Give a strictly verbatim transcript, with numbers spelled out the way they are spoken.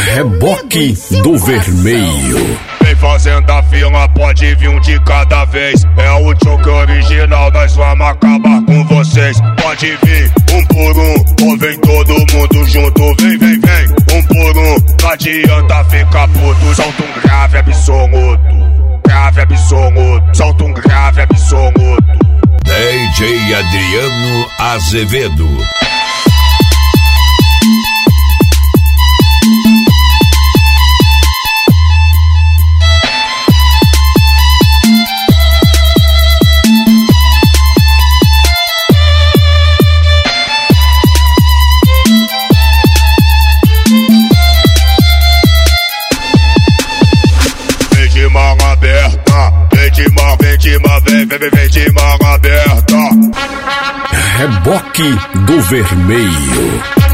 Reboque do Vermelho. Vem fazendo a fila, pode vir um de cada vez. É o choque original, nós vamos acabar com vocês. Pode vir um por um, ou vem todo mundo junto. Vem, vem, vem, um por um. Não adianta ficar puto, solta um grave absoluto. Grave absoluto, solta um grave absoluto. D J Adriano Azevedo. Mão aberta, vem de mão, vem de mão, vem, vem, vem, vem de mão aberta. Reboque do Vermelho.